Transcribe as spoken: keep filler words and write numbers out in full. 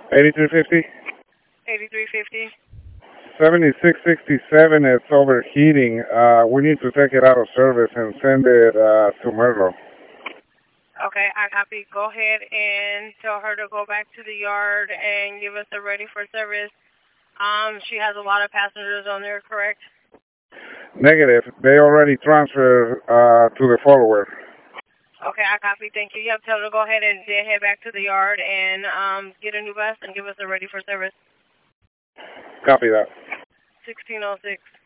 eighty-three fifty? eighty-three fifty. seventy-six sixty-seven is overheating. Uh, we need to take it out of service and send it uh, to Merlo. Okay, I copy. Go ahead and tell her to go back to the yard and give us a ready for service. Um, she has a lot of passengers on there, correct? Negative. They already transferred uh, to the follower. Okay, I copy. Thank you. Yep, tell her to go ahead and then head back to the yard and um, get a new bus and give us a ready for service. Copy that. sixteen oh six.